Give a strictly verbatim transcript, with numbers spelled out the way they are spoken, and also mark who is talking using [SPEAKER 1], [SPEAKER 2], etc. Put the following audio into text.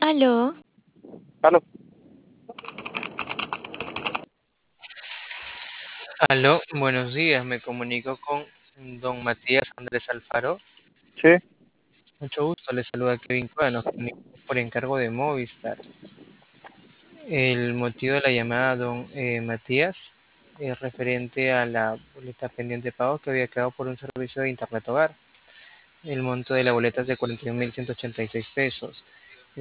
[SPEAKER 1] Aló,
[SPEAKER 2] Aló,
[SPEAKER 3] Aló, buenos días, me comunico con don Matías Andrés Alfaro.
[SPEAKER 2] sí,
[SPEAKER 3] Mucho gusto, le saluda Kevin Cueva, nos comunicamos por encargo de Movistar. El motivo de la llamada, don eh, Matías, es referente a la boleta pendiente de pago que había quedado por un servicio de Internet Hogar. El monto de la boleta es de cuarenta y un mil ciento ochenta y seis pesos.